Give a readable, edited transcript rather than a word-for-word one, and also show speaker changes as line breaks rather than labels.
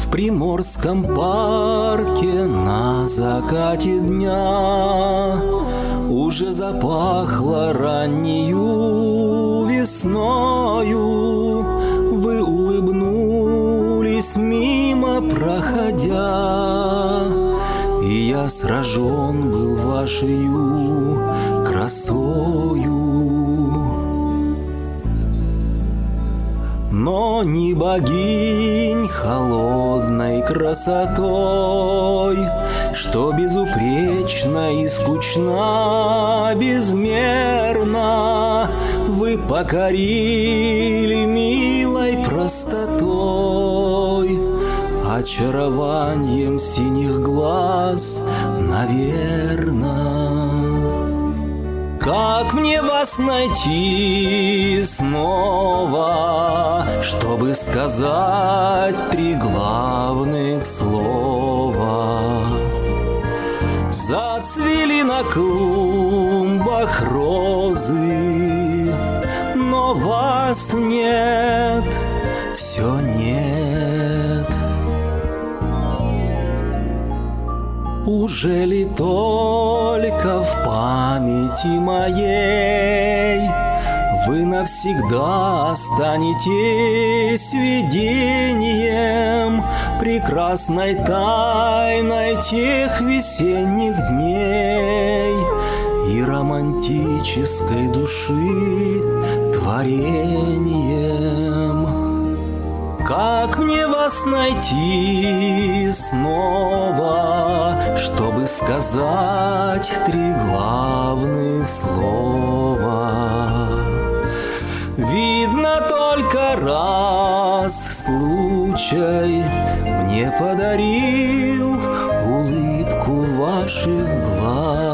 В Приморском парке на закате дня уже запахло раннею весною. Вы улыбнулись мимо проходя, и я сражен был вашею красою. Но ни богинь холодной красотой, что безупречна и скучна безмерно, вы покорили милой простотой, очарованием синих глаз, наверно. Как мне вас найти снова, чтобы сказать 3 главных слова? Зацвели на клумбах розы, но вас нет, все нет. Уже ли только в памяти моей вы навсегда останетесь видением прекрасной тайной тех весенних дней и романтической души творением? Как мне вас найти снова, чтобы сказать 3 главных слова? Видно, только раз случай мне подарил улыбку ваших глаз.